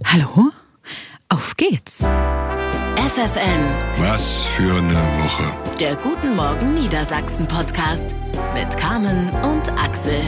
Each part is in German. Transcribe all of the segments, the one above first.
Hallo? Auf geht's. FFN. Was für eine Woche. Der Guten Morgen Niedersachsen Podcast mit Carmen und Axel.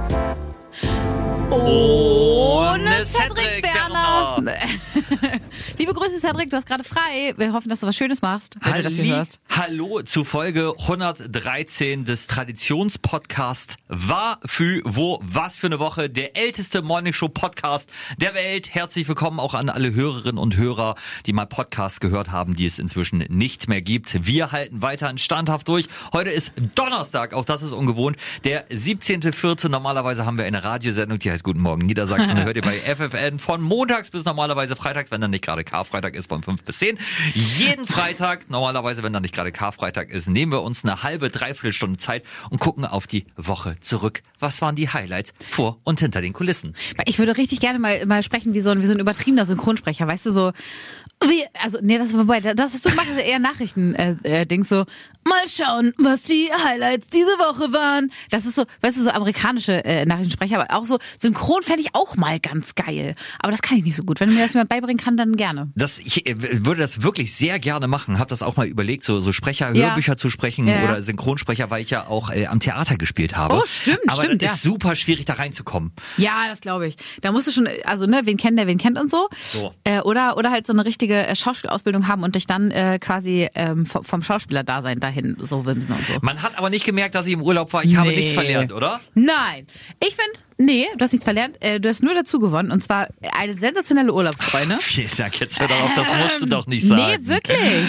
Ohne Cedric Werner. Liebe Grüße, Cedric, du hast gerade frei. Wir hoffen, dass du was Schönes machst, wenn du das hier hörst. Hallo zu Folge 113 des Traditionspodcasts War für wo was für eine Woche, der älteste Morningshow-Podcast der Welt. Herzlich willkommen auch an alle Hörerinnen und Hörer, die mal Podcasts gehört haben, die es inzwischen nicht mehr gibt. Wir halten weiterhin standhaft durch. Heute ist Donnerstag, auch das ist ungewohnt, der 17.04. Normalerweise haben wir eine Radiosendung, die heißt Guten Morgen Niedersachsen. Hört ihr bei FFN von montags bis normalerweise freitags, wenn dann nicht gerade Karfreitag ist, von 5 bis 10. Jeden Freitag, normalerweise, wenn dann nicht gerade Karfreitag ist, nehmen wir uns eine halbe, dreiviertel Stunde Zeit und gucken auf die Woche zurück. Was waren die Highlights vor und hinter den Kulissen? Ich würde richtig gerne mal sprechen wie so ein übertriebener Synchronsprecher, weißt du, so das was du machst, ist eher Nachrichten-Dings, so, mal schauen, was die Highlights diese Woche waren. Das ist so, weißt du, so amerikanische Nachrichtensprecher, aber auch so synchron fände ich auch mal ganz geil. Aber das kann ich nicht so gut. Wenn du mir das mal beibringen kannst, dann gerne. Ich würde das wirklich sehr gerne machen. Habe das auch mal überlegt, so Hörbücher zu sprechen oder Synchronsprecher, weil ich ja auch am Theater gespielt habe. Oh, stimmt, aber stimmt. das ist super schwierig, da reinzukommen. Ja, das glaube ich. Da musst du schon, also wen kennt der, wen kennt und so. Oder halt so eine richtige Schauspielausbildung haben und dich dann quasi vom Schauspielerdasein dahin so wimsen und so. Man hat aber nicht gemerkt, dass ich im Urlaub war. Ich habe nichts verlernt, oder? Nein. Ich finde, du hast nichts verlernt. Du hast nur dazu gewonnen und zwar eine sensationelle Urlaubsfreunde. Vielen Dank, jetzt hör doch auf, das musst du doch nicht sagen. Nee, wirklich.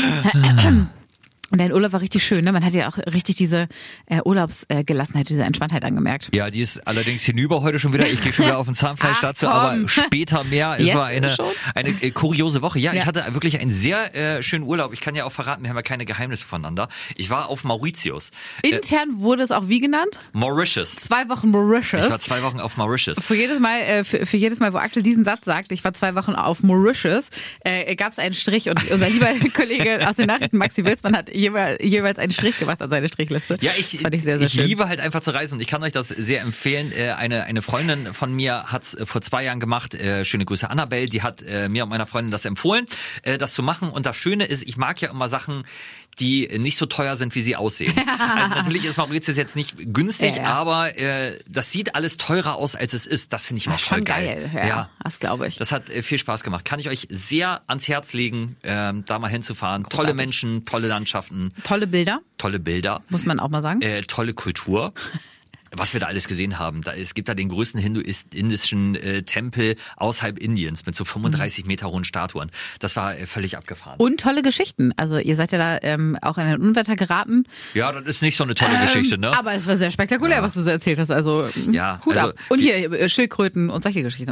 Und dein Urlaub war richtig schön, ne? Man hat ja auch richtig diese Urlaubsgelassenheit, diese Entspanntheit angemerkt. Ja, die ist allerdings hinüber heute schon wieder. Ich gehe schon wieder auf den Zahnfleisch dazu, aber später mehr. Es war eine kuriose Woche. Ja, ich hatte wirklich einen sehr schönen Urlaub. Ich kann ja auch verraten, wir haben ja keine Geheimnisse voneinander. Ich war auf Mauritius. Intern wurde es auch wie genannt? Mauritius. 2 Wochen Mauritius. Ich war 2 Wochen auf Mauritius. Für jedes Mal, wo Axel diesen Satz sagt, ich war 2 Wochen auf Mauritius, gab es einen Strich und unser lieber Kollege aus den Nachrichten, Maxi Wilsmann, hat jeweils einen Strich gemacht an seine Strichliste. Ja, das fand ich sehr, sehr schön. Ich liebe halt einfach zu reisen und ich kann euch das sehr empfehlen. Eine Freundin von mir hat es vor 2 Jahren gemacht. Schöne Grüße, Annabelle. Die hat mir und meiner Freundin das empfohlen, das zu machen. Und das Schöne ist, ich mag ja immer Sachen, die nicht so teuer sind, wie sie aussehen. Also natürlich ist Mauritius jetzt nicht günstig, aber das sieht alles teurer aus, als es ist. Das finde ich mal voll geil. Ja, das glaube ich. Das hat viel Spaß gemacht. Kann ich euch sehr ans Herz legen, da mal hinzufahren. Großartig. Tolle Menschen, tolle Landschaften. Tolle Bilder. Muss man auch mal sagen. Tolle Kultur. Was wir da alles gesehen haben. Es gibt da den größten hinduistischen Tempel außerhalb Indiens mit so 35 Meter hohen Statuen. Das war völlig abgefahren. Und tolle Geschichten. Also ihr seid ja da auch in ein Unwetter geraten. Ja, das ist nicht so eine tolle Geschichte, ne? Aber es war sehr spektakulär, was du so erzählt hast. Also Hut ab. Und hier Schildkröten und solche Geschichten.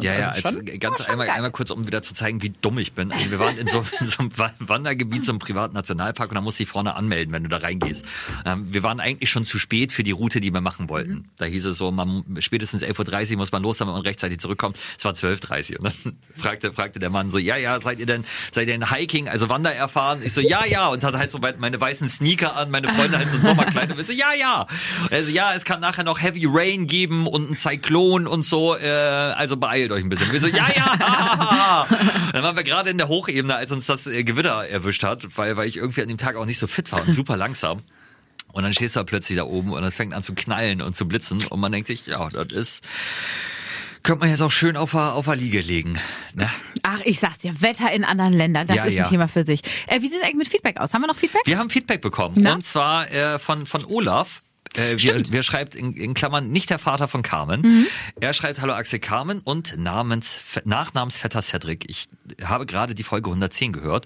Einmal kurz, um wieder zu zeigen, wie dumm ich bin. Also wir waren in so einem Wandergebiet, so einem privaten Nationalpark und da musst du dich vorne anmelden, wenn du da reingehst. Wir waren eigentlich schon zu spät für die Route, die wir machen wollten. Da hieß es so, spätestens 11.30 Uhr muss man los, damit man rechtzeitig zurückkommt. Es war 12.30 Uhr. Und dann fragte der Mann so, seid ihr denn Hiking, also Wander erfahren? Ich so, ja. Und hatte halt so meine weißen Sneaker an, meine Freunde halt so ein Sommerkleid. Und ich so, ja. Also es kann nachher noch Heavy Rain geben und ein Zyklon und so, also beeilt euch ein bisschen. Und wir so, ja. Dann waren wir gerade in der Hochebene, als uns das Gewitter erwischt hat, weil ich irgendwie an dem Tag auch nicht so fit war und super langsam. Und dann stehst du da plötzlich da oben und es fängt an zu knallen und zu blitzen und man denkt sich, ja, könnte man jetzt auch schön auf der Liege legen. Ne? Ach, ich sag's dir, Wetter in anderen Ländern, das ist ein Thema für sich. Wie sieht es eigentlich mit Feedback aus? Haben wir noch Feedback? Wir haben Feedback bekommen und zwar von Olaf. Wir schreibt in Klammern nicht der Vater von Carmen. Er schreibt, hallo Axel, Carmen und Nachnamensvetter Cedric. Ich habe gerade die Folge 110 gehört.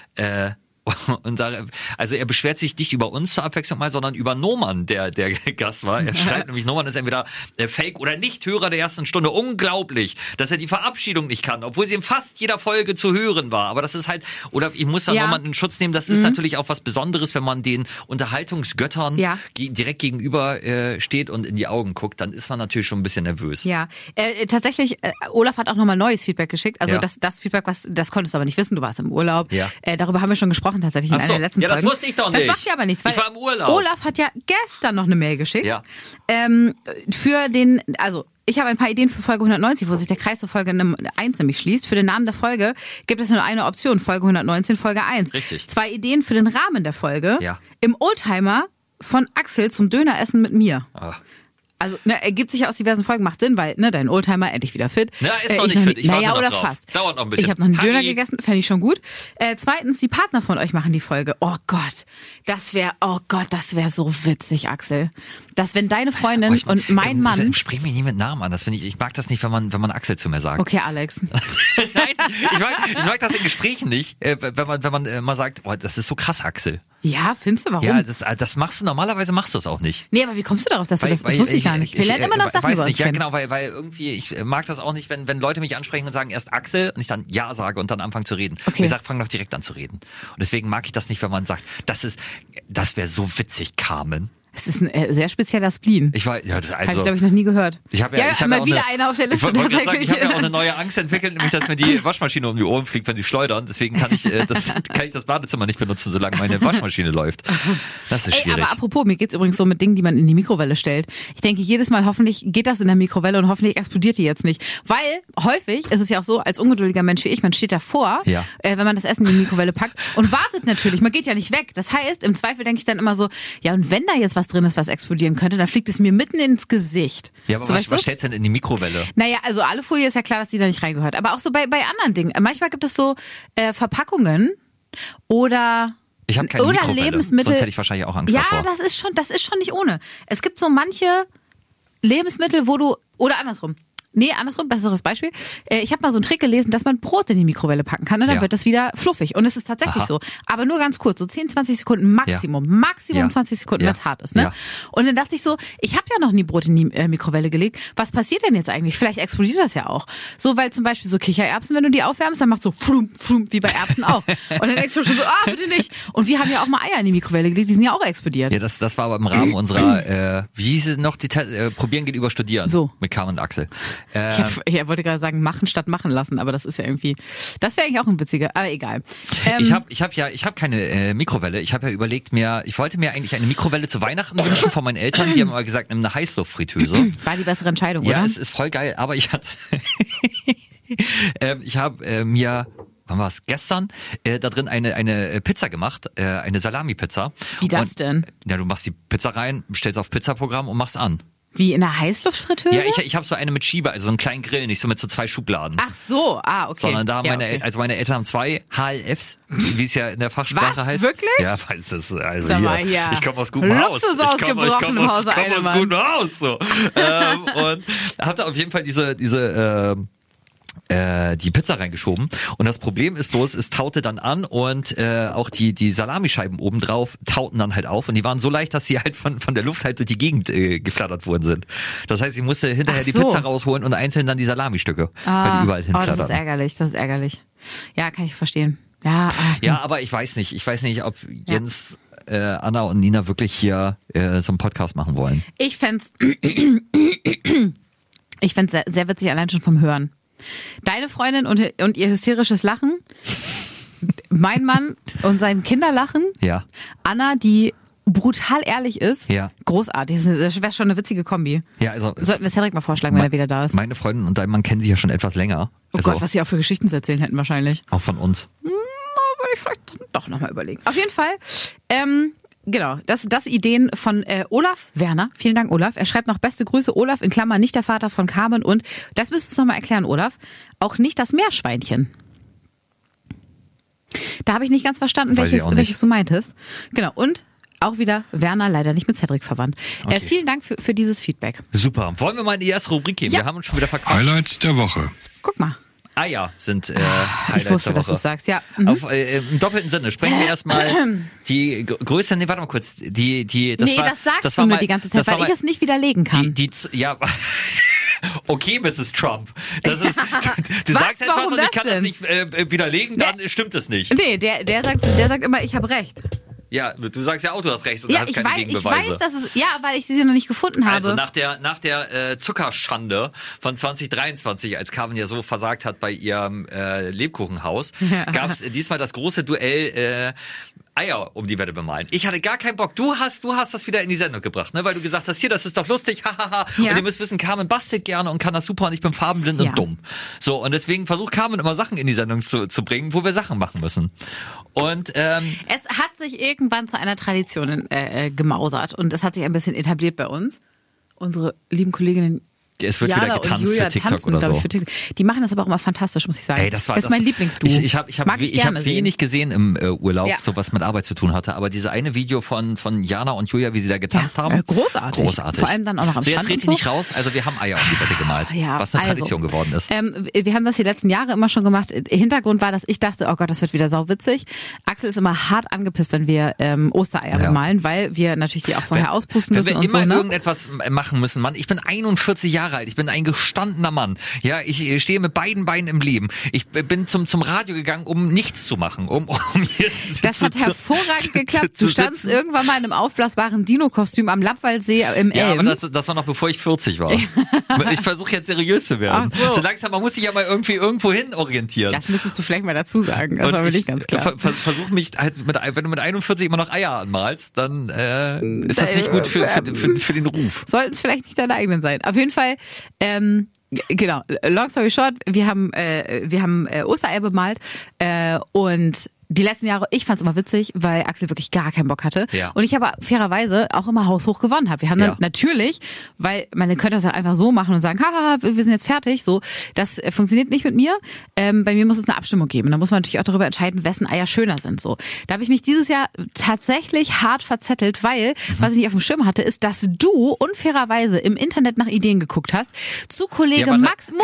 Und also er beschwert sich nicht über uns zur Abwechslung mal, sondern über Noman, der Gast war. Er schreibt nämlich, Noman ist entweder Fake oder Nicht-Hörer der ersten Stunde. Unglaublich, dass er die Verabschiedung nicht kann, obwohl sie in fast jeder Folge zu hören war. Aber das ist halt, oder ich muss da Noman in Schutz nehmen, das ist natürlich auch was Besonderes, wenn man den Unterhaltungsgöttern direkt gegenüber steht und in die Augen guckt, dann ist man natürlich schon ein bisschen nervös. Ja, tatsächlich, Olaf hat auch nochmal neues Feedback geschickt. Also das Feedback, das konntest du aber nicht wissen, du warst im Urlaub. Ja. Darüber haben wir schon gesprochen. besprochen tatsächlich in Ach so. einer der letzten Ja, das Folgen. wusste ich doch nicht. Das macht ja aber nichts, weil Ich war im Urlaub. Olaf hat ja gestern noch eine Mail geschickt. Ja. Ich habe ein paar Ideen für Folge 190, wo sich der Kreis zur Folge 1 nämlich schließt. Für den Namen der Folge gibt es nur eine Option, Folge 119, Folge 1. Richtig. 2 Ideen für den Rahmen der Folge. Ja. Im Oldtimer von Axel zum Döneressen mit mir. Ah. Also, ergibt sich ja aus diversen Folgen, macht Sinn, weil, dein Oldtimer endlich wieder fit. Na, ist noch nicht fit. Ich warte noch oder drauf. fast. Dauert noch ein bisschen. Ich habe noch einen Döner Harry. gegessen, fände ich schon gut. Zweitens, die Partner von euch machen die Folge. Oh Gott, das wäre so witzig, Axel. Dass wenn deine Freundin und mein Mann... Sprich mich nie mit Namen an. Das finde ich mag das nicht, wenn man Axel zu mir sagt. Okay, Alex. Nein, ich mag das in Gesprächen nicht, wenn man mal sagt, oh, das ist so krass, Axel. Ja, findest du, warum? Ja, das machst du, normalerweise machst du es auch nicht. Nee, aber wie kommst du darauf, dass du das wusste ich gar nicht. Wir lernen immer noch Sachen weiß über uns nicht, ja kennen. genau, weil irgendwie, ich mag das auch nicht, wenn Leute mich ansprechen und sagen erst Axel und ich dann Ja sage und dann anfange zu reden. Okay. Ich sage, fang doch direkt an zu reden. Und deswegen mag ich das nicht, wenn man sagt, das wäre so witzig, Carmen. Es ist ein sehr spezieller Spleen. Ich war, ja, Habe ich, also, glaube ich, noch nie gehört. ich habe ja, mal wieder einer auf der Liste. Ich wollte gerade sagen, tatsächlich. ich habe ja auch eine neue Angst entwickelt, nämlich, dass mir die Waschmaschine um die Ohren fliegt, wenn sie schleudern. Deswegen kann ich das Badezimmer nicht benutzen, solange meine Waschmaschine läuft. Das ist schwierig. Aber apropos, mir geht's übrigens so mit Dingen, die man in die Mikrowelle stellt. Ich denke jedes Mal, hoffentlich geht das in der Mikrowelle und hoffentlich explodiert die jetzt nicht. Weil häufig ist es ja auch so, als ungeduldiger Mensch wie ich, man steht davor, Ja. Wenn man das Essen in die Mikrowelle packt und wartet natürlich. Man geht ja nicht weg. Das heißt, im Zweifel denke ich dann immer so, ja, und wenn da jetzt was drin ist, was explodieren könnte, dann fliegt es mir mitten ins Gesicht. Ja, aber so, was stellst du denn in die Mikrowelle? Naja, also Alufolie ist ja klar, dass die da nicht reingehört. Aber auch so bei anderen Dingen. Manchmal gibt es so Verpackungen oder Ich habe keine oder Mikrowelle, Lebensmittel. sonst hätte ich wahrscheinlich auch Angst Ja, davor. das ist schon nicht ohne. Es gibt so manche Lebensmittel, wo du, oder andersrum. Nee, andersrum, besseres Beispiel. Ich habe mal so einen Trick gelesen, dass man Brot in die Mikrowelle packen kann und dann Ja. wird das wieder fluffig. Und es ist tatsächlich Aha. so. Aber nur ganz kurz, so 10, 20 Sekunden Maximum. Ja. Maximum Ja. 20 Sekunden, Ja. wenn es hart ist. Ne? Ja. Und dann dachte ich so, ich habe ja noch nie Brot in die Mikrowelle gelegt. Was passiert denn jetzt eigentlich? Vielleicht explodiert das ja auch. So, weil zum Beispiel so Kichererbsen, wenn du die aufwärmst, dann macht so flum, flum, wie bei Erbsen auch. Und dann denkst du schon so, bitte nicht. Und wir haben ja auch mal Eier in die Mikrowelle gelegt, die sind ja auch explodiert. Ja, das war aber im Rahmen unserer, wie hieß es noch, Probieren geht über Studieren. So. Mit Carmen und Axel. Ich wollte gerade sagen, machen statt machen lassen, aber das ist ja irgendwie, das wäre eigentlich auch ein witziger, aber egal. Ich hab keine Mikrowelle. Ich habe ja überlegt ich wollte mir eigentlich eine Mikrowelle zu Weihnachten wünschen von meinen Eltern. Die haben aber gesagt, nimm eine Heißluftfritteuse. War die bessere Entscheidung, Ja, oder? es ist voll geil, aber ich hatte, ich habe mir, wann war es, gestern, da drin eine Pizza gemacht, eine Salami-Pizza. Wie das denn? Ja, du machst die Pizza rein, stellst auf Pizzaprogramm und machst an. Wie in einer Heißluftfritteuse? Ja, ich habe so eine mit Schieber, also so einen kleinen Grill, nicht so mit so 2 Schubladen. Ach so, okay. Sondern da haben ja, meine Eltern haben 2 HLFs, wie es ja in der Fachsprache Was? heißt. Wirklich? Ja, weil es ist, also Sag mal hier, hier. ich komme aus gutem Haus. Luxus aus gebrochenem Hause, Ich komme aus Einemann. gutem Haus. So. Und hab da auf jeden Fall die Pizza reingeschoben. Und das Problem ist bloß, es taute dann an und auch die Salamischeiben obendrauf tauten dann halt auf und die waren so leicht, dass sie halt von der Luft halt durch die Gegend geflattert worden sind. Das heißt, ich musste hinterher Ach die so. Pizza rausholen und einzeln dann die Salami-Stücke, weil die überall das hinflatterten. ist ärgerlich. Ja, kann ich verstehen. Ja, Ja, aber ich weiß nicht, ob Jens, Anna und Nina wirklich hier so einen Podcast machen wollen. ich fänd's sehr, sehr witzig, allein schon vom Hören. Deine Freundin und ihr hysterisches Lachen, mein Mann und sein Kinderlachen, Ja. Anna, die brutal ehrlich ist, Ja. großartig. Das wäre schon eine witzige Kombi. Ja, also Sollten wir Cedric mal vorschlagen, wenn er wieder da ist. meine Freundin und dein Mann kennen sich ja schon etwas länger. Oh Also Gott, was sie auch für Geschichten zu erzählen hätten wahrscheinlich. auch von uns. Würde ich vielleicht doch nochmal überlegen. Auf jeden Fall, genau, das Ideen von Olaf Werner. Vielen Dank, Olaf. Er schreibt noch beste Grüße, Olaf, in Klammern nicht der Vater von Carmen und, das müsstest du nochmal erklären, Olaf, auch nicht das Meerschweinchen. Da habe ich nicht ganz verstanden, Weiß ich auch nicht. welches du meintest. Genau, und auch wieder Werner, leider nicht mit Cedric verwandt. Okay. Vielen Dank für dieses Feedback. Super. Wollen wir mal in die erste Rubrik gehen? Ja. Wir haben uns schon wieder verquatscht. Highlights der Woche. Guck mal, Eier sind Highlights ich wusste, der dass du Woche. es sagst. Ja. Mhm. Im doppelten Sinne. Sprechen wir erstmal die größte, nee, warte mal kurz. Das Das war du nur mal, die ganze Zeit, das war weil ich mal- es nicht widerlegen kann. Ja. Okay, Mrs. Trump. Das ist, du Was? sagst etwas Warum und ich das kann das denn? nicht widerlegen, dann stimmt es nicht. Nee, der sagt immer, ich habe recht. Ja, du sagst ja auch, du hast recht und hast keine Gegenbeweise. Ich weiß, dass es, weil ich sie noch nicht gefunden habe. Also nach der Zuckerschande von 2023, als Carmen ja so versagt hat bei ihrem Lebkuchenhaus, gab es diesmal das große Duell Eier um die Wette bemalen. Ich hatte gar keinen Bock. Du hast das wieder in die Sendung gebracht, ne? Weil du gesagt hast, hier, das ist doch lustig, hahaha. Und ihr müsst wissen, Carmen bastelt gerne und kann das super und ich bin farbenblind und dumm. So, und deswegen versucht Carmen immer Sachen in die Sendung zu bringen, wo wir Sachen machen müssen. Und es hat sich irgendwann zu einer Tradition gemausert und es hat sich ein bisschen etabliert bei uns. Unsere lieben Kolleginnen es wird Jana wieder getanzt für TikTok tanzen, oder so. Für TikTok. Die machen das aber auch immer fantastisch, muss ich sagen. Ey, das ist mein Lieblingsduo. Ich habe wenig gesehen im Urlaub, so was mit Arbeit zu tun hatte, aber diese eine Video von Jana und Julia, wie sie da getanzt haben. Großartig. Vor allem dann auch noch am So, jetzt Strand dreht die nicht raus, also wir haben Eier um die Wette gemalt, was eine Tradition geworden ist. Wir haben das die letzten Jahre immer schon gemacht. Hintergrund war, dass ich dachte, oh Gott, das wird wieder sauwitzig. Axel ist immer hart angepisst, wenn wir Ostereier bemalen, weil wir natürlich die auch vorher auspusten müssen und so. Wenn wir immer ne? irgendetwas machen müssen, Mann. Ich bin 41 Jahre alt, ich bin ein gestandener Mann. Ja, ich stehe mit beiden Beinen im Leben. Ich bin zum Radio gegangen, um nichts zu machen, um jetzt Das hat hervorragend geklappt. Du standst irgendwann mal in einem aufblasbaren Dino-Kostüm am Lappwaldsee im Elm. Ja, aber das war noch bevor ich 40 war. Ich versuche jetzt seriös zu werden. Ach so. Langsam, man muss sich ja mal irgendwie irgendwo hin orientieren. Das müsstest du vielleicht mal dazu sagen. Das war mir nicht ganz klar. Versuch mich, wenn du mit 41 immer noch Eier anmalst, dann ist das nicht gut für den Ruf. Sollten es vielleicht nicht deine eigenen sein. Auf jeden Fall, genau, long story short, wir haben Ostereier bemalt und die letzten Jahre, ich fand's immer witzig, weil Axel wirklich gar keinen Bock hatte. Ja. Und ich aber fairerweise auch immer haushoch gewonnen habe. Wir haben dann natürlich, weil man könnte das ja einfach so machen und sagen, haha, wir sind jetzt fertig. So, das funktioniert nicht mit mir. Bei mir muss es eine Abstimmung geben. Da muss man natürlich auch darüber entscheiden, wessen Eier schöner sind. So, da habe ich mich dieses Jahr tatsächlich hart verzettelt, weil was ich nicht auf dem Schirm hatte, ist, dass du unfairerweise im Internet nach Ideen geguckt hast, zu Kollege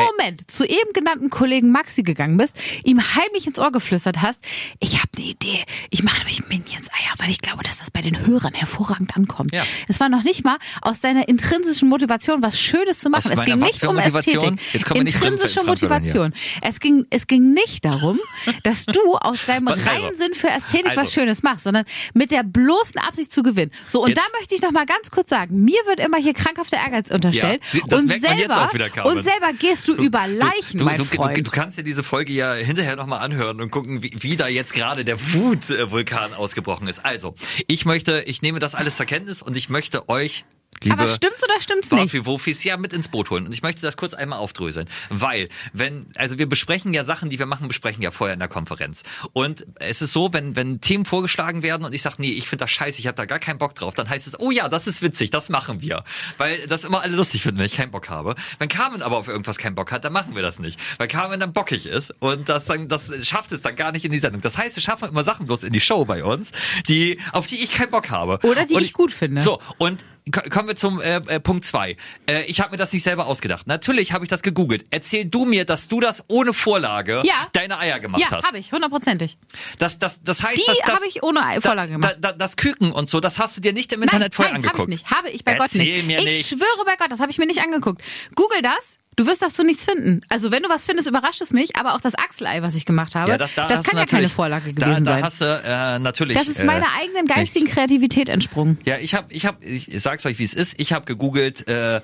zu eben genannten Kollegen Maxi gegangen bist, ihm heimlich ins Ohr geflüstert hast, ich habe eine Idee. Ich mache nämlich Minions-Eier, weil ich glaube, dass das bei den Hörern hervorragend ankommt. Ja. Es war noch nicht mal aus deiner intrinsischen Motivation, was Schönes zu machen. Es ging nicht um Ästhetik. Intrinsische Motivation. Es ging nicht darum, dass du aus deinem reinen Sinn für Ästhetik was Schönes machst, sondern mit der bloßen Absicht zu gewinnen. So, und da möchte ich noch mal ganz kurz sagen, mir wird immer hier krankhafter Ehrgeiz unterstellt. Ja, das merkt man jetzt auch wieder, Carmen. Und selber gehst du über Leichen, mein Freund. Du kannst dir diese Folge ja hinterher noch mal anhören und gucken, wie da jetzt gerade der Wutvulkan ausgebrochen ist. Also, ich nehme das alles zur Kenntnis und ich möchte euch, liebe aber stimmt's oder stimmt's nicht? Wofis ja mit ins Boot holen. Und ich möchte das kurz einmal aufdröseln. Weil, wir besprechen ja Sachen, die wir machen, besprechen ja vorher in der Konferenz. Und es ist so, wenn Themen vorgeschlagen werden und ich sage, nee, ich finde das scheiße, ich habe da gar keinen Bock drauf, dann heißt es, oh ja, das ist witzig, das machen wir. Weil das immer alle lustig finden, wenn ich keinen Bock habe. Wenn Carmen aber auf irgendwas keinen Bock hat, dann machen wir das nicht. Weil Carmen dann bockig ist und das schafft es dann gar nicht in die Sendung. Das heißt, wir schaffen immer Sachen bloß in die Show bei uns, auf die ich keinen Bock habe. Oder die ich gut finde. So, und kommen wir zum Punkt 2. Ich habe mir das nicht selber ausgedacht. Natürlich habe ich das gegoogelt. Erzähl du mir, dass du das ohne Vorlage deine Eier gemacht hast. Ja, habe ich, 100%. Das heißt, die habe ich ohne Vorlage gemacht. Das Küken und so, das hast du dir nicht im Internet vorher angeguckt. Nein, habe ich bei Gott nicht. Erzähl mir nichts. Ich schwöre bei Gott, das habe ich mir nicht angeguckt. Google das. Du wirst dazu nichts finden. Also wenn du was findest, überrascht es mich. Aber auch das Achselei, was ich gemacht habe, das kann ja keine Vorlage gewesen sein. Da hast du natürlich. Das ist meiner eigenen geistigen Kreativität entsprungen. Ja, ich sag's euch, wie es ist. Ich habe gegoogelt,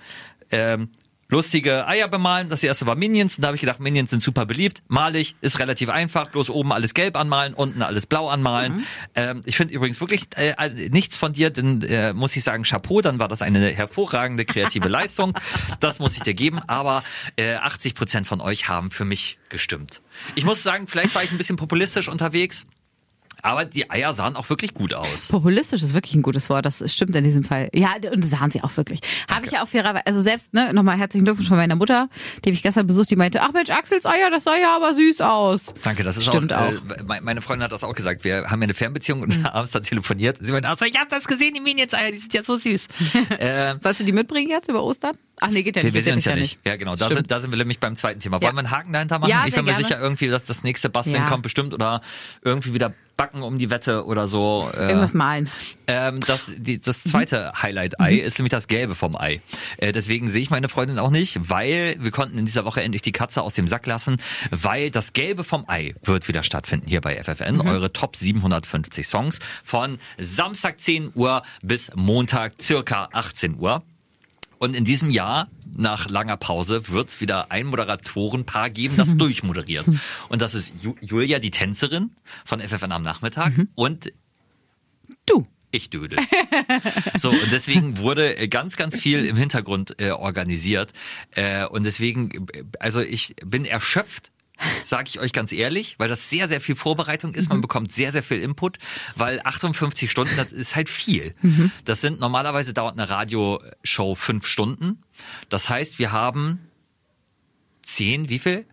lustige Eier bemalen. Das erste war Minions. Und da habe ich gedacht, Minions sind super beliebt. Mal ich, ist relativ einfach. Bloß oben alles gelb anmalen, unten alles blau anmalen. Ich finde übrigens wirklich nichts von dir, denn muss ich sagen, Chapeau, dann war das eine hervorragende kreative Leistung. Das muss ich dir geben. Aber 80% von euch haben für mich gestimmt. Ich muss sagen, vielleicht war ich ein bisschen populistisch unterwegs. Aber die Eier sahen auch wirklich gut aus. Populistisch ist wirklich ein gutes Wort, das stimmt in diesem Fall. Ja, und sahen sie auch wirklich. Habe ich ja auch fairerweise, also selbst, nochmal herzlichen Glückwunsch von meiner Mutter, die habe ich gestern besucht, die meinte, ach Mensch, Axels Eier, das sah ja aber süß aus. Danke, das ist stimmt auch. Meine Freundin hat das auch gesagt, wir haben ja eine Fernbeziehung und abends dann telefoniert. Sie meinte, ich habe das gesehen, die Minions-Eier, die sind ja so süß. Sollst du die mitbringen jetzt über Ostern? Ach nee, geht ja nicht. Wir sehen uns ja nicht. Ja, genau. Da sind wir nämlich beim zweiten Thema. Wollen wir einen Haken dahinter machen? Ja, ich bin mir sicher irgendwie, dass das nächste Basteln kommt bestimmt oder irgendwie wieder backen um die Wette oder so. Irgendwas malen. Das zweite Highlight-Ei ist nämlich das Gelbe vom Ei. Deswegen sehe ich meine Freundin auch nicht, weil wir konnten in dieser Woche endlich die Katze aus dem Sack lassen, weil das Gelbe vom Ei wird wieder stattfinden hier bei FFN. Eure Top 750 Songs von Samstag 10 Uhr bis Montag circa 18 Uhr. Und in diesem Jahr, nach langer Pause, wird es wieder ein Moderatorenpaar geben, das durchmoderiert. Und das ist Julia, die Tänzerin von FFN am Nachmittag und Du. ich Dödel. So, und deswegen wurde ganz, ganz viel im Hintergrund organisiert. Und deswegen, also ich bin erschöpft, sage ich euch ganz ehrlich, weil das sehr, sehr viel Vorbereitung ist. Man bekommt sehr, sehr viel Input, weil 58 Stunden, das ist halt viel. Das sind, normalerweise dauert eine Radioshow 5 Stunden. Das heißt, wir haben 10, wie viel?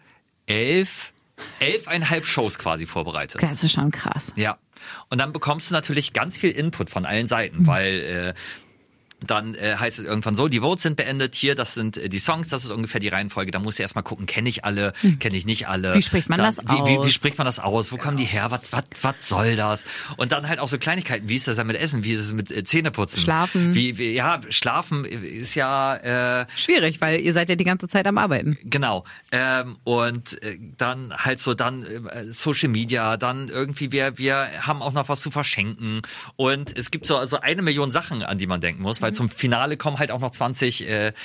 11,5 Shows quasi vorbereitet. Das ist schon krass. Ja. Und dann bekommst du natürlich ganz viel Input von allen Seiten, weil dann heißt es irgendwann so, die Votes sind beendet, hier, das sind die Songs, das ist ungefähr die Reihenfolge, da musst du erstmal gucken, kenne ich alle, kenne ich nicht alle. Wie spricht man dann, das aus? Wie spricht man das aus? Wo kommen die her? Was soll das? Und dann halt auch so Kleinigkeiten, wie ist das dann mit Essen, wie ist es mit Zähneputzen? Schlafen. Ja, Schlafen ist ja schwierig, weil ihr seid ja die ganze Zeit am Arbeiten. Genau. Und dann halt so Social Media, dann irgendwie wir haben auch noch was zu verschenken und es gibt so also 1 Million Sachen, an die man denken muss, weil zum Finale kommen halt auch noch 20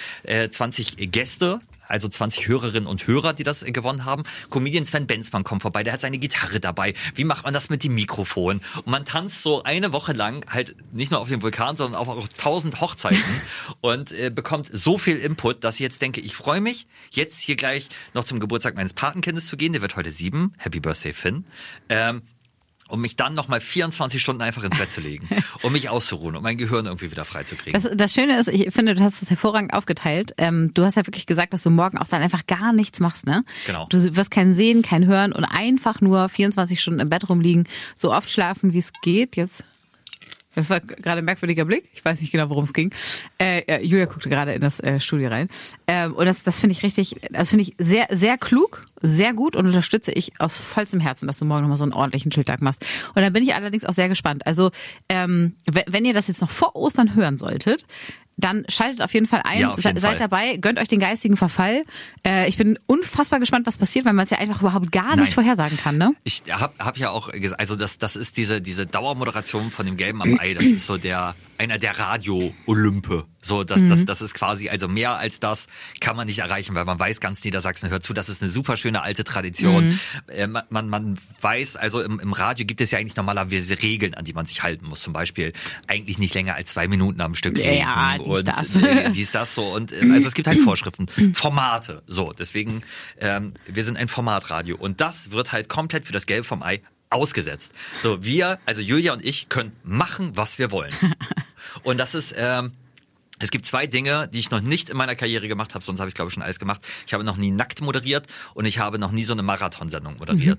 Gäste, also 20 Hörerinnen und Hörer, die das gewonnen haben. Comedian Sven Benzmann kommt vorbei, der hat seine Gitarre dabei. Wie macht man das mit dem Mikrofon? Und man tanzt so eine Woche lang halt nicht nur auf dem Vulkan, sondern auch auf 1000 Hochzeiten und bekommt so viel Input, dass ich jetzt denke, ich freue mich, jetzt hier gleich noch zum Geburtstag meines Patenkindes zu gehen. Der wird heute 7. Happy Birthday, Finn. Um mich dann nochmal 24 Stunden einfach ins Bett zu legen, um mich auszuruhen, um mein Gehirn irgendwie wieder freizukriegen. Das Schöne ist, ich finde, du hast es hervorragend aufgeteilt. Du hast ja wirklich gesagt, dass du morgen auch dann einfach gar nichts machst, ne? Genau. Du wirst kein Sehen, kein Hören und einfach nur 24 Stunden im Bett rumliegen, so oft schlafen, wie es geht. Jetzt, das war gerade ein merkwürdiger Blick. Ich weiß nicht genau, worum es ging. Julia guckte gerade in das Studio rein. Und das finde ich sehr, sehr klug, sehr gut und unterstütze ich aus vollstem Herzen, dass du morgen nochmal so einen ordentlichen Chilltag machst. Und da bin ich allerdings auch sehr gespannt. Also, wenn ihr das jetzt noch vor Ostern hören solltet, dann schaltet auf jeden Fall ein, ja, seid dabei, gönnt euch den geistigen Verfall. Ich bin unfassbar gespannt, was passiert, weil man es ja einfach überhaupt gar nicht vorhersagen kann, ne? Ich hab ja auch gesagt, also das ist diese Dauermoderation von dem Gelben am Ei, das ist so einer der Radio-Olympe. So, das ist quasi, also mehr als das kann man nicht erreichen, weil man weiß, ganz Niedersachsen hört zu, das ist eine super schöne alte Tradition. Man weiß, also im Radio gibt es ja eigentlich normalerweise Regeln, an die man sich halten muss. Zum Beispiel eigentlich nicht länger als 2 Minuten am Stück reden. Ja, dies, das so. Und also es gibt halt Vorschriften, Formate. So, deswegen, wir sind ein Formatradio. Und das wird halt komplett für das Gelbe vom Ei ausgesetzt. So, also Julia und ich, können machen, was wir wollen. Und das ist, es gibt 2 Dinge, die ich noch nicht in meiner Karriere gemacht habe, sonst habe ich, glaube ich, schon alles gemacht. Ich habe noch nie nackt moderiert und ich habe noch nie so eine Marathonsendung moderiert.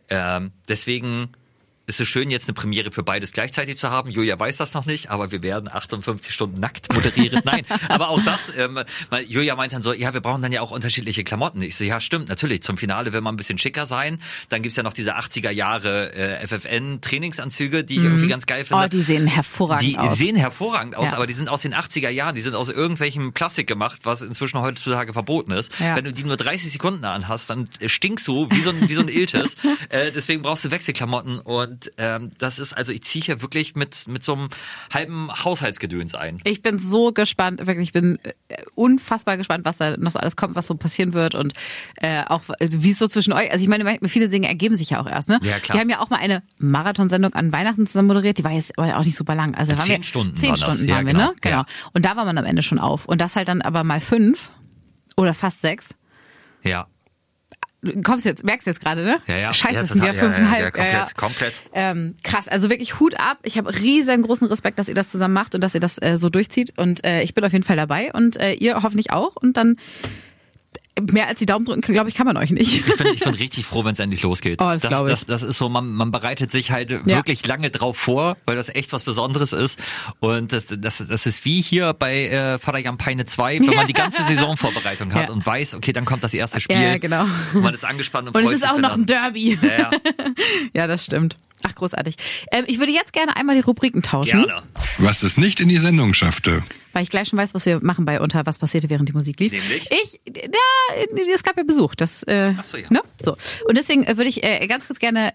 Deswegen ist es schön, jetzt eine Premiere für beides gleichzeitig zu haben. Julia weiß das noch nicht, aber wir werden 58 Stunden nackt moderieren. Nein, aber auch das, weil Julia meint dann so, ja, wir brauchen dann ja auch unterschiedliche Klamotten. Ich so, ja, stimmt, natürlich. Zum Finale will man ein bisschen schicker sein. Dann gibt's ja noch diese 80er Jahre FFN-Trainingsanzüge, die ich irgendwie ganz geil finde. Oh, die sehen hervorragend aus. Die sehen hervorragend aus, ja. Aber die sind aus den 80er Jahren. Die sind aus irgendwelchem Plastik gemacht, was inzwischen heutzutage verboten ist. Ja. Wenn du die nur 30 Sekunden anhast, dann stinkst du wie so ein Iltis. Deswegen brauchst du Wechselklamotten und das ist, also ich ziehe hier wirklich mit so einem halben Haushaltsgedöns ein. Ich bin so gespannt, wirklich, ich bin unfassbar gespannt, was da noch so alles kommt, was so passieren wird und auch wie es so zwischen euch, also ich meine, viele Dinge ergeben sich ja auch erst, ne? Ja, klar. Wir haben ja auch mal eine Marathonsendung an Weihnachten zusammen moderiert, die war jetzt aber auch nicht super lang. Also 10 Stunden 10 Stunden waren wir, ne? Genau. Ja. Und da war man am Ende schon auf. Und das halt dann aber mal 5 oder fast 6. Ja. Du merkst jetzt gerade, ne? Ja. Scheiße, ja, das sind ja 5,5. Ja, komplett. Krass, also wirklich Hut ab. Ich habe riesengroßen Respekt, dass ihr das zusammen macht und dass ihr das so durchzieht. Und ich bin auf jeden Fall dabei und ihr hoffentlich auch. Und dann mehr als die Daumen drücken, glaube ich, kann man euch nicht. Ich bin richtig froh, wenn es endlich losgeht. Oh, das ist so, man bereitet sich halt wirklich lange drauf vor, weil das echt was Besonderes ist. Und das ist wie hier bei Vater Jan Peine 2, wenn man die ganze Saisonvorbereitung hat und weiß, okay, dann kommt das erste Spiel. Ja, genau. Und man ist angespannt und es ist auch noch ein Derby. Ja. Ja, das stimmt. Ach, großartig. Ich würde jetzt gerne einmal die Rubriken tauschen. Gerne. Was es nicht in die Sendung schaffte. Weil ich gleich schon weiß, was wir machen bei unter was passierte, während die Musik lief. Nämlich? Es gab ja Besuch. Ach so, ja. Ne? So. Und deswegen würde ich ganz kurz gerne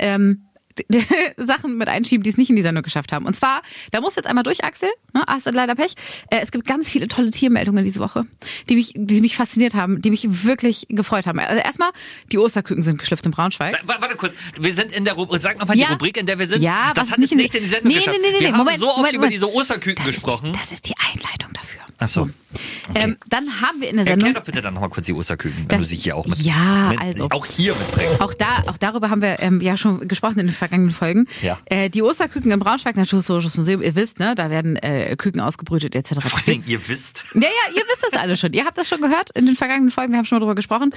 Sachen mit einschieben, die es nicht in die Sendung geschafft haben. Und zwar, da musst du jetzt einmal durch, Axel. Ne? Hast du leider Pech. Es gibt ganz viele tolle Tiermeldungen diese Woche, die mich fasziniert haben, die mich wirklich gefreut haben. Also erstmal, die Osterküken sind geschlüpft in Braunschweig. Warte kurz, wir sind in der Rubrik, sag nochmal die Rubrik, in der wir sind. Ja, das hat es nicht in die Sendung geschafft. Wir haben so oft über diese Osterküken gesprochen. Das ist die Einleitung dafür. Ach so. Okay. Dann haben wir in der Sendung... Erklär doch bitte dann nochmal kurz die Osterküken, wenn du sie hier auch auch hier mitbringst. Auch darüber haben wir ja schon gesprochen in den vergangenen Folgen. Ja. Die Osterküken im Braunschweig Naturhistorisches Museum, ihr wisst, ne, da werden Küken ausgebrütet etc. Vor allem, ihr wisst. Ja, ihr wisst das alle schon. Ihr habt das schon gehört in den vergangenen Folgen, wir haben schon mal drüber gesprochen.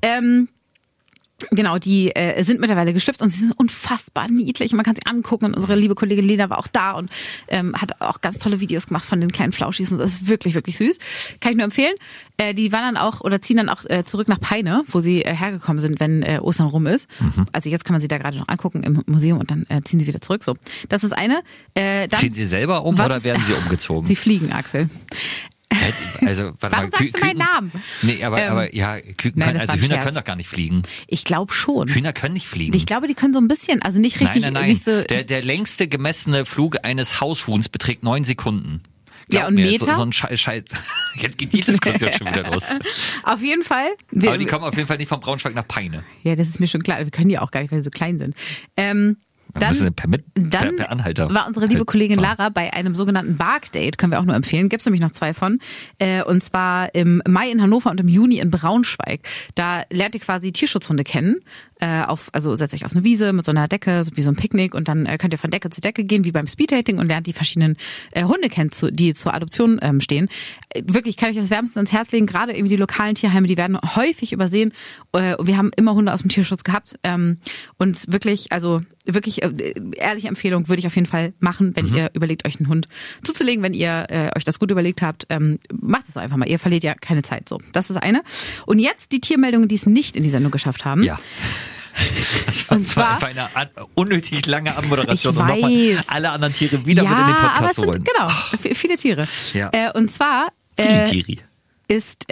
Genau, die sind mittlerweile geschlüpft und sie sind unfassbar niedlich. Man kann sie angucken und unsere liebe Kollegin Lena war auch da und hat auch ganz tolle Videos gemacht von den kleinen Flauschis und das ist wirklich, wirklich süß. Kann ich nur empfehlen. Die wandern auch oder ziehen dann auch zurück nach Peine, wo sie hergekommen sind, wenn Ostern rum ist. Mhm. Also jetzt kann man sie da gerade noch angucken im Museum und dann ziehen sie wieder zurück. So, das ist eine. Dann, ziehen sie selber um oder werden sie umgezogen? Sie fliegen, Axel. Also, warum sagst du meinen Namen? Nee, aber ja, Küken nein, können, also Hühner können doch gar nicht fliegen. Ich glaube schon. Hühner können nicht fliegen. Ich glaube, die können so ein bisschen, also nicht richtig. Nein. Nicht so der längste gemessene Flug eines Haushuhns beträgt 9 Sekunden. Ja, und Meter? So ein Scheiß. Jetzt geht die Diskussion schon wieder los. Auf jeden Fall. Aber die kommen auf jeden Fall nicht von Braunschweig nach Peine. Ja, das ist mir schon klar. Wir können die auch gar nicht, weil sie so klein sind. Dann per Anhalter war unsere liebe Kollegin Lara bei einem sogenannten Bark-Date, können wir auch nur empfehlen, gibt's nämlich noch 2 von, und zwar im Mai in Hannover und im Juni in Braunschweig. Da lernt ihr quasi Tierschutzhunde kennen, also setzt euch auf eine Wiese mit so einer Decke, so wie so ein Picknick und dann könnt ihr von Decke zu Decke gehen, wie beim Speeddating und lernt die verschiedenen Hunde kennen, die zur Adoption stehen. Wirklich kann ich das wärmstens ans Herz legen, gerade irgendwie die lokalen Tierheime, die werden häufig übersehen. Wir haben immer Hunde aus dem Tierschutz gehabt und wirklich ehrliche Empfehlung würde ich auf jeden Fall machen, wenn ihr überlegt, euch einen Hund zuzulegen, wenn ihr euch das gut überlegt habt, macht es einfach mal. Ihr verliert ja keine Zeit. So, das ist eine. Und jetzt die Tiermeldungen, die es nicht in die Sendung geschafft haben. Ja. Das war, und zwar eine unnötig lange Anmoderation, um nochmal alle anderen Tiere wieder mit in den Podcast zu holen. Genau, viele Tiere. Ja. Und zwar ist,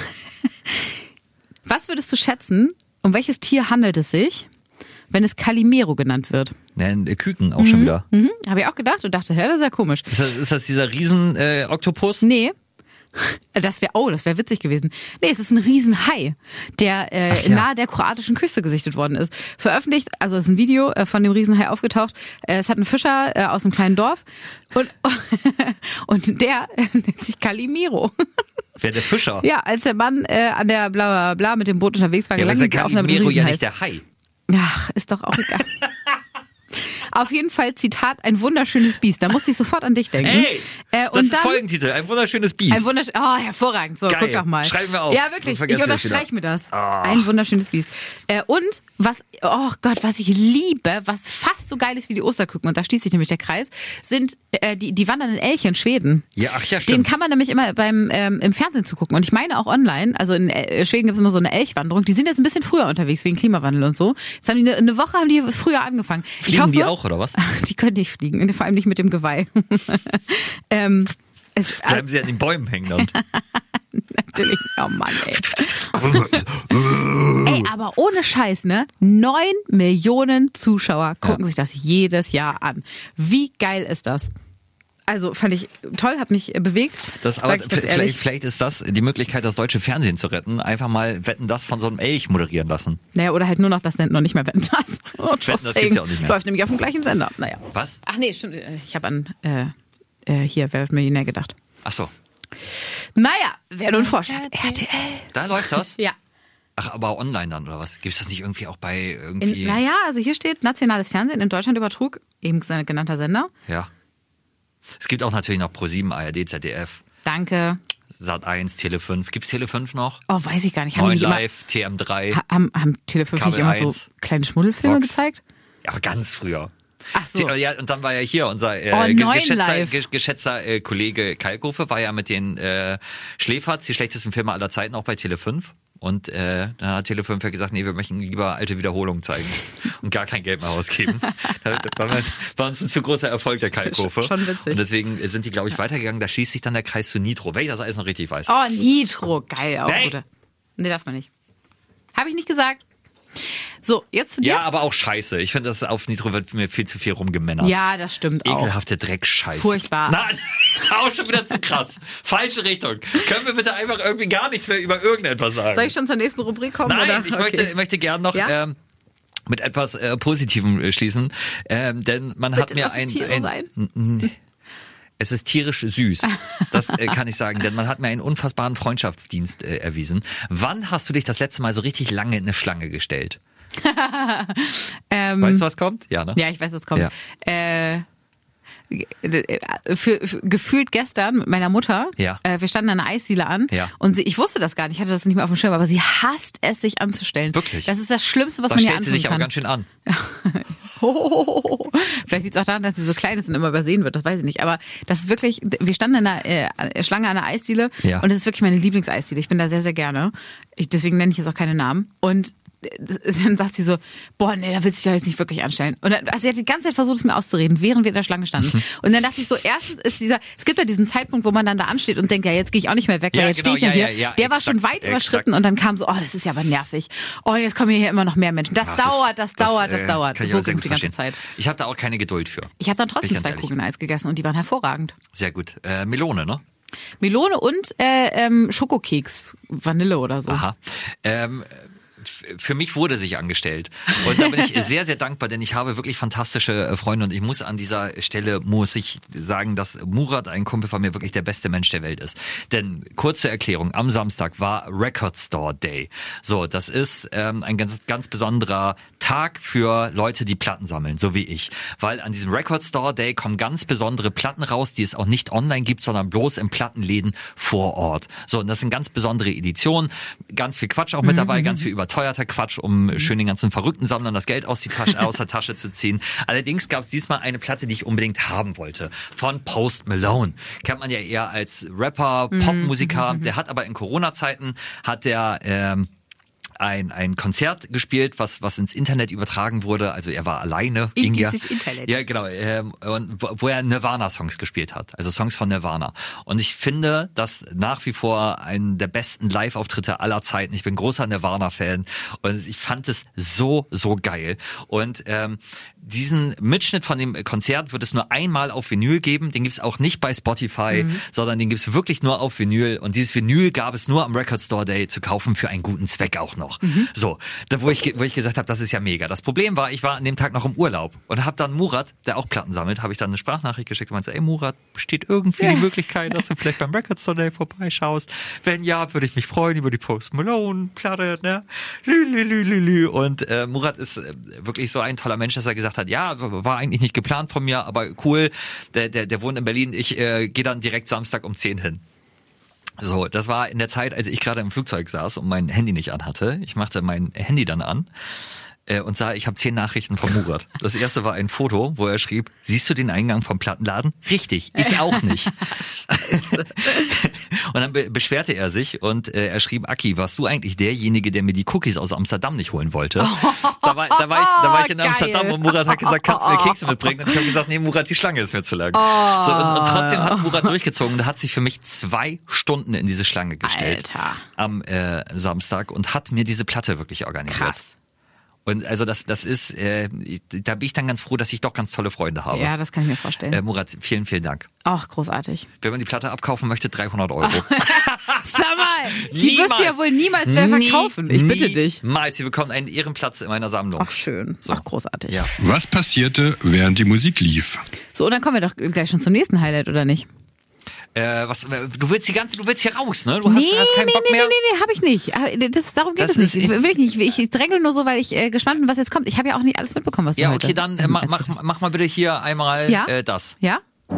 was würdest du schätzen, um welches Tier handelt es sich, wenn es Calimero genannt wird? Ja, Küken auch schon wieder. Habe ich auch gedacht und dachte, das ist ja komisch. Ist das dieser Riesen-Oktopus? Nee. Das wäre witzig gewesen. Nee, es ist ein Riesenhai, der nahe der kroatischen Küste gesichtet worden ist. Veröffentlicht, also es ist ein Video von dem Riesenhai aufgetaucht. Es hat einen Fischer aus einem kleinen Dorf und der nennt sich Calimero. Wer, der Fischer? Ja, als der Mann an der bla bla bla mit dem Boot unterwegs war, gelang die Aufnahme mit dem Calimero ja nicht der Hai. Ach, ist doch auch egal. Auf jeden Fall, Zitat, ein wunderschönes Biest. Da musste ich sofort an dich denken. Hey, das ist Folgentitel, ein wunderschönes Biest. Hervorragend. So, geil. Guck doch mal. Schreiben wir auf. Ja, wirklich, ich unterstreiche mir das. Oh. Ein wunderschönes Biest. Und was ich liebe, was fast so geil ist wie die Osterküken, und da schließt sich nämlich der Kreis, sind die wandernden Elche in Schweden. Ja, stimmt. Den kann man nämlich immer im Fernsehen zugucken. Und ich meine auch online, also in Schweden gibt es immer so eine Elchwanderung. Die sind jetzt ein bisschen früher unterwegs, wegen Klimawandel und so. Jetzt haben die eine Woche früher angefangen. Fliegen die auch, oder was? Die können nicht fliegen, vor allem nicht mit dem Geweih. Bleiben sie an den Bäumen hängen dann. Natürlich, oh Mann, ey. Ey, aber ohne Scheiß, ne? 9 Millionen Zuschauer gucken sich das jedes Jahr an. Wie geil ist das? Also fand ich toll, hat mich bewegt. Vielleicht ist das die Möglichkeit, das deutsche Fernsehen zu retten. Einfach mal Wetten, das von so einem Elch moderieren lassen. Naja, oder halt nur noch das Senden und nicht mehr Wetten, das. Wetten, das gibt's ja auch nicht mehr. Läuft nämlich auf dem gleichen Sender. Naja. Was? Ach nee, stimmt. Ich habe an hier, Wer wird Millionär gedacht. Ach so. Naja, wer nun vorstellt. RTL. Da läuft das? Ja. Ach, aber online dann, oder was? Gibt's das nicht irgendwie auch bei irgendwie... Also hier steht nationales Fernsehen in Deutschland übertrug, eben genannter Sender. Ja. Es gibt auch natürlich noch Pro7, ARD, ZDF. Danke. Sat1, Tele5. Gibt's Tele5 noch? Oh, weiß ich gar nicht. 9 Live, TM3. Haben Tele5 nicht immer so kleine Schmuddelfilme gezeigt? Ja, aber ganz früher. Ach so. Ja, und dann war ja hier unser geschätzter Kollege Kalkofe, war ja mit den Schläferz, die schlechtesten Filme aller Zeiten, auch bei Tele5. Und dann hat Tele5 ja gesagt, nee, wir möchten lieber alte Wiederholungen zeigen und gar kein Geld mehr ausgeben. Das war uns ein zu großer Erfolg der Kalkofe. Schon witzig. Und deswegen sind die, glaube ich, weitergegangen. Da schließt sich dann der Kreis zu Nitro. Wenn ich das alles noch richtig weiß. Oh, Nitro, geil auch, Hey. oder? Nee, darf man nicht. Habe ich nicht gesagt. So, jetzt zu dir. Ja, aber auch scheiße. Ich finde, das auf Nitro wird mir viel zu viel rumgemännert. Ja, das stimmt auch. Ekelhafte Dreckscheiße. Furchtbar. Nein, auch schon wieder zu krass. Falsche Richtung. Können wir bitte einfach irgendwie gar nichts mehr über irgendetwas sagen? Soll ich schon zur nächsten Rubrik kommen? Nein, oder? ich möchte gern noch Ja? mit etwas Positivem schließen. Denn man hat mir lass es Tiere sein. Es ist tierisch süß, das kann ich sagen, denn man hat mir einen unfassbaren Freundschaftsdienst erwiesen. Wann hast du dich das letzte Mal so richtig lange in eine Schlange gestellt? Weißt du, was kommt? Ja, ne? Ja, ich weiß, was kommt. Ja. Für gefühlt gestern mit meiner Mutter, Ja. Wir standen an einer Eisdiele an Ja. und ich wusste das gar nicht, ich hatte das nicht mehr auf dem Schirm, aber sie hasst es, sich anzustellen. Wirklich? Das ist das Schlimmste, was Da man ihr stellt antun sie sich kann. aber ganz schön an. Vielleicht liegt es auch daran, dass sie so klein ist und immer übersehen wird, das weiß ich nicht. Aber das ist wirklich, wir standen in einer Schlange an einer Eisdiele Ja. und es ist wirklich meine Lieblingseisdiele. Ich bin da sehr, sehr gerne. Deswegen nenne ich jetzt auch keine Namen. Und dann sagt sie so, boah, nee, da willst du dich ja jetzt nicht wirklich anstellen. Und dann, sie hat die ganze Zeit versucht, es mir auszureden, während wir in der Schlange standen. Und dann dachte ich so, erstens ist es gibt ja diesen Zeitpunkt, wo man dann da ansteht und denkt, ja, jetzt gehe ich auch nicht mehr weg, weil Ja, jetzt genau, stehe ich ja ja, hier. ja, Der war exakt, schon weit exakt. überschritten und dann kam so, oh, das ist ja aber nervig. Oh, jetzt kommen hier immer noch mehr Menschen. Das dauert. Kann ich So aber sehr ging gut es die ganze verstehen. Zeit. Ich habe da auch keine Geduld für. Ich habe dann Bin trotzdem ich ganz 2 ehrlich. Kugeln Eis gegessen und die waren hervorragend. Sehr gut. Melone, ne? Melone und Schokokeks, Vanille oder so. Aha. Für mich wurde sich angestellt. Und da bin ich sehr, sehr dankbar, denn ich habe wirklich fantastische Freunde und ich muss an dieser Stelle, muss ich sagen, dass Murat, ein Kumpel von mir, wirklich der beste Mensch der Welt ist. Denn, kurze Erklärung, am Samstag war Record Store Day. So, das ist ein ganz, ganz besonderer Tag für Leute, die Platten sammeln, so wie ich. Weil an diesem Record Store Day kommen ganz besondere Platten raus, die es auch nicht online gibt, sondern bloß in Plattenläden vor Ort. So, und das sind ganz besondere Editionen, ganz viel Quatsch auch mit dabei, ganz viel überteuerter Quatsch, um schön den ganzen verrückten Sammlern das Geld aus der Tasche zu ziehen. Allerdings gab es diesmal eine Platte, die ich unbedingt haben wollte, von Post Malone. Kennt man ja eher als Rapper, Popmusiker, der hat aber in Corona-Zeiten, hat der ein Konzert gespielt, was ins Internet übertragen wurde. Also er war alleine. In ging dieses Internet. Ja, genau. Und wo er Nirvana-Songs gespielt hat. Also Songs von Nirvana. Und ich finde das nach wie vor einen der besten Live-Auftritte aller Zeiten. Ich bin großer Nirvana-Fan und ich fand es so, so geil. Und diesen Mitschnitt von dem Konzert wird es nur einmal auf Vinyl geben. Den gibt's auch nicht bei Spotify, sondern den gibt's wirklich nur auf Vinyl. Und dieses Vinyl gab es nur am Record Store Day zu kaufen für einen guten Zweck auch noch. So, wo ich gesagt habe, das ist ja mega. Das Problem war, ich war an dem Tag noch im Urlaub und habe dann Murat, der auch Platten sammelt, habe ich dann eine Sprachnachricht geschickt und meinte, ey Murat, besteht irgendwie die Möglichkeit, dass du vielleicht beim Record Store Day vorbeischaust? Wenn ja, würde ich mich freuen über die Post Malone Platte, ne? Und Murat ist wirklich so ein toller Mensch, dass er gesagt hat, ja, war eigentlich nicht geplant von mir, aber cool, der wohnt in Berlin, ich gehe dann direkt Samstag um 10 hin. So, das war in der Zeit, als ich gerade im Flugzeug saß und mein Handy nicht anhatte. Ich machte mein Handy dann an und sah, ich habe 10 Nachrichten von Murat. Das erste war ein Foto, wo er schrieb, siehst du den Eingang vom Plattenladen? Richtig, ich auch nicht. Und dann beschwerte er sich und er schrieb, Aki, warst du eigentlich derjenige, der mir die Cookies aus Amsterdam nicht holen wollte? Da war ich in geil. Amsterdam und Murat hat gesagt, kannst du mir Kekse mitbringen? Und ich habe gesagt, nee, Murat, die Schlange ist mir zu lang. So, und trotzdem hat Murat durchgezogen und hat sich für mich 2 Stunden in diese Schlange gestellt. Alter. Am Samstag und hat mir diese Platte wirklich organisiert. Krass. Und also das ist, da bin ich dann ganz froh, dass ich doch ganz tolle Freunde habe. Ja, das kann ich mir vorstellen. Murat, vielen, vielen Dank. Ach, großartig. Wenn man die Platte abkaufen möchte, 300 €. Sag mal, die wirst du ja wohl niemals mehr verkaufen. Ich bitte dich. Niemals. Sie bekommen einen Ehrenplatz in meiner Sammlung. Ach, schön. Ach, großartig. Ja. Was passierte, während die Musik lief? So, und dann kommen wir doch gleich schon zum nächsten Highlight, oder nicht? Du willst hier raus, ne? Du hast keinen Bock mehr. Nee, hab ich nicht. Darum geht es nicht. Will ich nicht. Ich drängle nur so, weil ich gespannt bin, was jetzt kommt. Ich habe ja auch nicht alles mitbekommen, was du Ja, heute okay, dann mach mal bitte hier einmal das. Ja?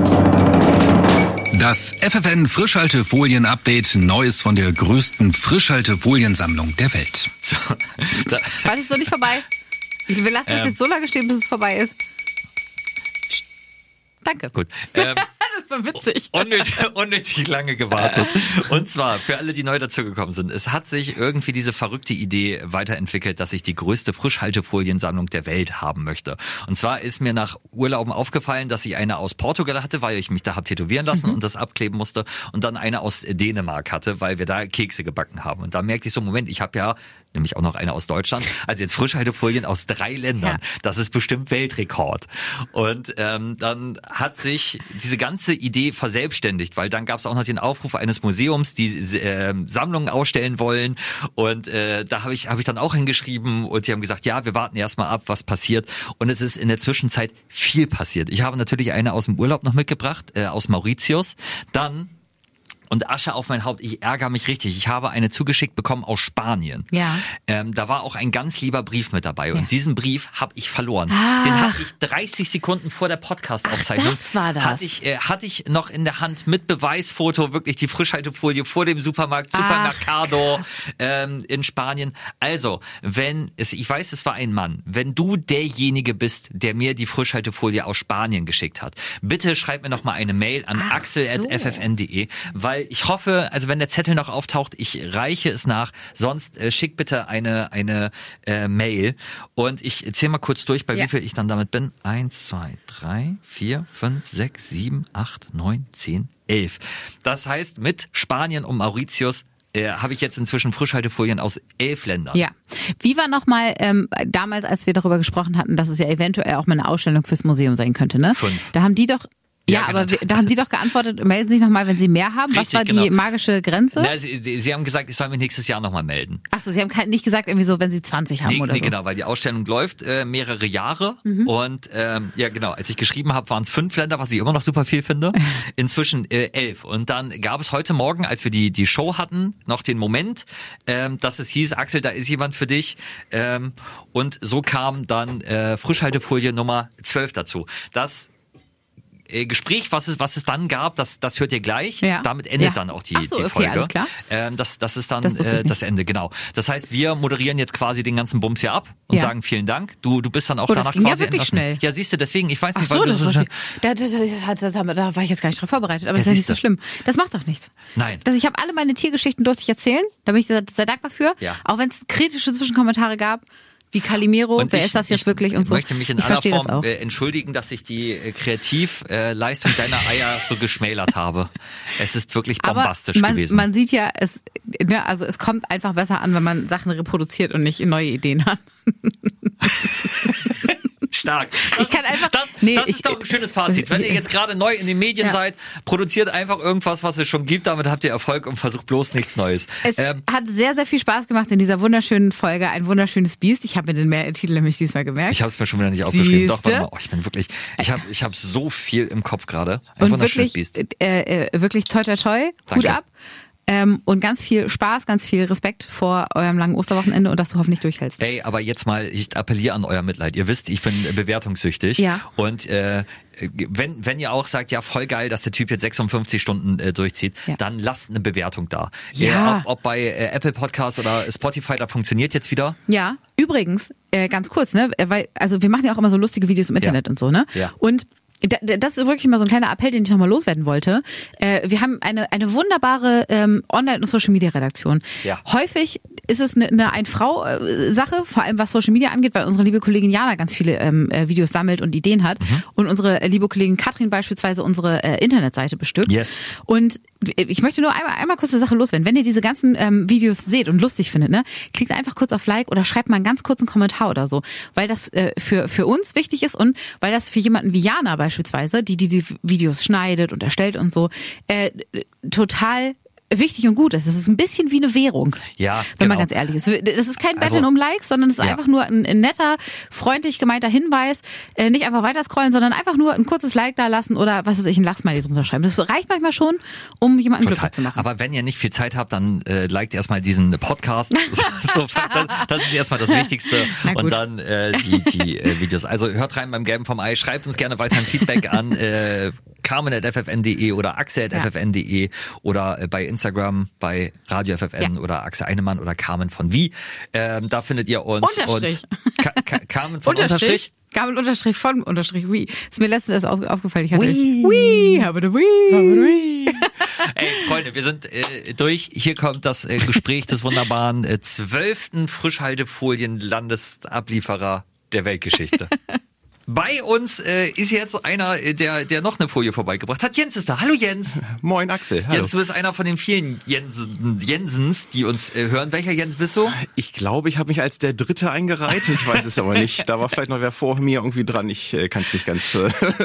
Das FFN Frischhaltefolien-Update, Neues von der größten Frischhaltefoliensammlung der Welt. So, War das noch nicht vorbei? Wir lassen das jetzt so lange stehen, bis es vorbei ist. Danke. gut. Das war witzig. Unnötig lange gewartet. Und zwar, für alle, die neu dazugekommen sind, es hat sich irgendwie diese verrückte Idee weiterentwickelt, dass ich die größte Frischhaltefoliensammlung der Welt haben möchte. Und zwar ist mir nach Urlauben aufgefallen, dass ich eine aus Portugal hatte, weil ich mich da habe tätowieren lassen und das abkleben musste. Und dann eine aus Dänemark hatte, weil wir da Kekse gebacken haben. Und da merkte ich so, Moment, ich habe ja nämlich auch noch eine aus Deutschland. Also jetzt Frischhaltefolien aus 3 Ländern. Ja. Das ist bestimmt Weltrekord. Und dann hat sich diese ganze Idee verselbstständigt, weil dann gab es auch noch den Aufruf eines Museums, die Sammlungen ausstellen wollen. Und da habe ich dann auch hingeschrieben und die haben gesagt, ja, wir warten erstmal ab, was passiert. Und es ist in der Zwischenzeit viel passiert. Ich habe natürlich eine aus dem Urlaub noch mitgebracht, aus Mauritius. Dann und Asche auf mein Haupt, ich ärgere mich richtig. Ich habe eine zugeschickt bekommen aus Spanien. Ja. Da war auch ein ganz lieber Brief mit dabei. Und diesen Brief habe ich verloren. Den hatte ich 30 Sekunden vor der Podcast-Aufzeichnung. Das war das. Hatte ich noch in der Hand mit Beweisfoto wirklich die Frischhaltefolie vor dem Supermercado in Spanien. Also, ich weiß, es war ein Mann. Wenn du derjenige bist, der mir die Frischhaltefolie aus Spanien geschickt hat, bitte schreib mir noch mal eine Mail an axel@ffn.de, weil ich hoffe, also wenn der Zettel noch auftaucht, ich reiche es nach, sonst schick bitte eine Mail und ich zähle mal kurz durch, bei wie viel ich dann damit bin. 1, 2, 3, 4, 5, 6, 7, 8, 9, 10, 11. Das heißt, mit Spanien und Mauritius habe ich jetzt inzwischen Frischhaltefolien aus 11 Ländern. Ja. Wie war nochmal damals, als wir darüber gesprochen hatten, dass es ja eventuell auch mal eine Ausstellung fürs Museum sein könnte, ne? 5. Da haben die doch... Ja, genau. aber da haben die doch geantwortet, melden Sie sich nochmal, wenn Sie mehr haben. Richtig, was war die magische Grenze? Na, Sie haben gesagt, ich soll mich nächstes Jahr nochmal melden. Achso, Sie haben nicht gesagt, irgendwie so, wenn Sie 20 haben oder so. Genau, weil die Ausstellung läuft mehrere Jahre. Und ja genau, als ich geschrieben habe, waren es 5 Länder, was ich immer noch super viel finde. Inzwischen 11. Und dann gab es heute Morgen, als wir die Show hatten, noch den Moment, dass es hieß, Axel, da ist jemand für dich. Und so kam dann Frischhaltefolie Nummer 12 dazu. Das Gespräch, was es dann gab, das hört ihr gleich. Ja. Damit endet dann auch die okay, Folge. Alles klar. Das ist dann das Ende, genau. Das heißt, wir moderieren jetzt quasi den ganzen Bums hier ab und sagen vielen Dank. Du bist dann auch danach das ging quasi ja wirklich schnell. Ja, siehst du, deswegen, ich weiß nicht, weil du da war ich jetzt gar nicht drauf vorbereitet, aber das ist ja nicht so schlimm. Das macht doch nichts. Nein. Ich habe alle meine Tiergeschichten durfte ich erzählen, da bin ich sehr dankbar für. Ja. Auch wenn es kritische Zwischenkommentare gab. Wie Calimero, wer ist das jetzt wirklich und so. Ich möchte mich in aller Form entschuldigen, dass ich die Kreativleistung deiner Eier so geschmälert habe. Es ist wirklich bombastisch gewesen. Man sieht ja, es kommt einfach besser an, wenn man Sachen reproduziert und nicht neue Ideen hat. Stark. Das ist doch ein schönes Fazit. Wenn ihr jetzt gerade neu in den Medien seid, produziert einfach irgendwas, was es schon gibt. Damit habt ihr Erfolg und versucht bloß nichts Neues. Es hat sehr, sehr viel Spaß gemacht in dieser wunderschönen Folge. Ein wunderschönes Biest. Ich habe mir den Titel nämlich diesmal gemerkt. Ich habe es mir schon wieder nicht aufgeschrieben. Doch, warte mal. Ich bin wirklich, ich habe so viel im Kopf gerade. Ein wunderschönes Biest. Wirklich toi, toi, toi. Hut ab. Und ganz viel Spaß, ganz viel Respekt vor eurem langen Osterwochenende und dass du hoffentlich durchhältst. Ey, aber jetzt mal, ich appelliere an euer Mitleid. Ihr wisst, ich bin bewertungssüchtig. Ja. Und wenn ihr auch sagt, ja, voll geil, dass der Typ jetzt 56 Stunden durchzieht, dann lasst eine Bewertung da. Ja. Ob bei Apple Podcasts oder Spotify, da funktioniert jetzt wieder. Ja, übrigens, ganz kurz, ne, weil, also wir machen ja auch immer so lustige Videos im Internet und so, ne? Ja. Und das ist wirklich mal so ein kleiner Appell, den ich nochmal loswerden wollte. Wir haben eine wunderbare Online- und Social-Media-Redaktion. Ja. Häufig ist es eine Ein-Frau-Sache, vor allem was Social Media angeht, weil unsere liebe Kollegin Jana ganz viele Videos sammelt und Ideen hat. Und unsere liebe Kollegin Katrin beispielsweise unsere Internetseite bestückt. Yes. Und ich möchte nur einmal kurz eine Sache loswerden. Wenn ihr diese ganzen Videos seht und lustig findet, ne, klickt einfach kurz auf Like oder schreibt mal einen ganz kurzen Kommentar oder so. Weil das für uns wichtig ist und weil das für jemanden wie Jana beispielsweise, die Videos schneidet und erstellt und so, total wichtig und gut ist. Es ist ein bisschen wie eine Währung. Ja, wenn man ganz ehrlich ist. Das ist kein Betteln um Likes, sondern es ist einfach nur ein netter, freundlich gemeinter Hinweis. Nicht einfach weiter scrollen, sondern einfach nur ein kurzes Like da lassen oder was weiß ich, ein Lachsmiley drunter schreiben. Das reicht manchmal schon, um jemanden glücklich zu machen. Aber wenn ihr nicht viel Zeit habt, dann liked erstmal diesen Podcast. Das ist erstmal das Wichtigste. Und dann die Videos. Also hört rein beim Gelben vom Ei. Schreibt uns gerne weiterhin Feedback an carmen@ffn.de oder axel@ffn.de oder bei Instagram, bei Radio FFN oder Axel Einemann oder Carmen von Wie. Da findet ihr uns. Unterstrich. Und Carmen von Unterstrich. Carmen_von_Wii. Ist mir letztens erst aufgefallen. Ich hatte Wii, habe eine Wii. Ey, Freunde, wir sind durch. Hier kommt das Gespräch des wunderbaren 12. Frischhaltefolien-Landesablieferer der Weltgeschichte. Bei uns ist jetzt einer, der noch eine Folie vorbeigebracht hat. Jens ist da. Hallo Jens. Moin Axel. Hallo. Jens, du bist einer von den vielen Jensens, die uns hören. Welcher Jens bist du? Ich glaube, ich habe mich als der Dritte eingereiht. Ich weiß es aber nicht. Da war vielleicht noch wer vor mir irgendwie dran. Ich kann es nicht ganz...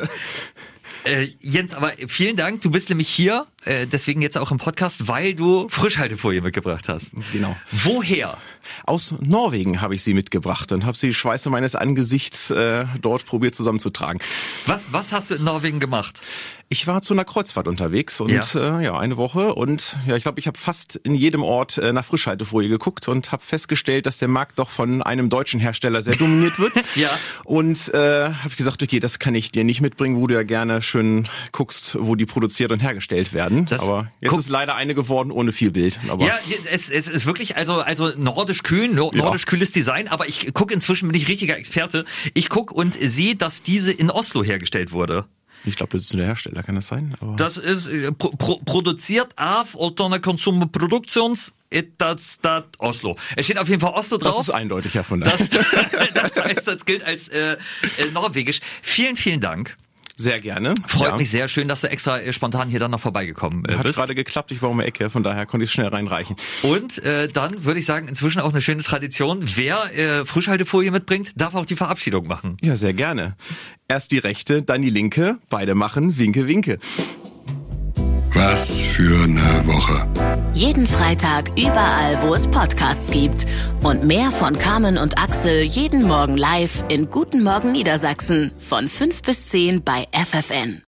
Jens, aber vielen Dank. Du bist nämlich hier, deswegen jetzt auch im Podcast, weil du Frischhaltefolie mitgebracht hast. Genau. Woher? Aus Norwegen habe ich sie mitgebracht und habe sie Schweiße meines Angesichts dort probiert zusammenzutragen. Was hast du in Norwegen gemacht? Ich war zu einer Kreuzfahrt unterwegs und eine Woche und ich glaube, ich habe fast in jedem Ort nach Frischhaltefolie geguckt und habe festgestellt, dass der Markt doch von einem deutschen Hersteller sehr dominiert wird. Ja. Und habe gesagt, okay, das kann ich dir nicht mitbringen, wo du ja gerne schön guckst, wo die produziert und hergestellt werden. Aber jetzt ist leider eine geworden ohne viel Bild. Aber ja, es ist wirklich also nordisch kühl, nordisch kühles Design, aber ich gucke, inzwischen bin ich richtiger Experte. Ich gucke und sehe, dass diese in Oslo hergestellt wurde. Ich glaube, das ist der Hersteller, kann das sein? Aber das ist produziert auf Altona Consumer Productions Stat Oslo. Es steht auf jeden Fall Oslo drauf. Das ist eindeutig, ja, von daher. Das heißt, das gilt als norwegisch. Vielen, vielen Dank. Sehr gerne. Freut mich sehr. Schön, dass du extra spontan hier dann noch vorbeigekommen bist. Hat gerade geklappt, ich war um die Ecke, von daher konnte ich es schnell reinreichen. Und dann würde ich sagen, inzwischen auch eine schöne Tradition. Wer Frischhaltefolie mitbringt, darf auch die Verabschiedung machen. Ja, sehr gerne. Erst die rechte, dann die linke. Beide machen Winke, Winke. Was für eine Woche. Jeden Freitag überall, wo es Podcasts gibt. Und mehr von Carmen und Axel jeden Morgen live in Guten Morgen Niedersachsen von 5 bis 10 bei FFN.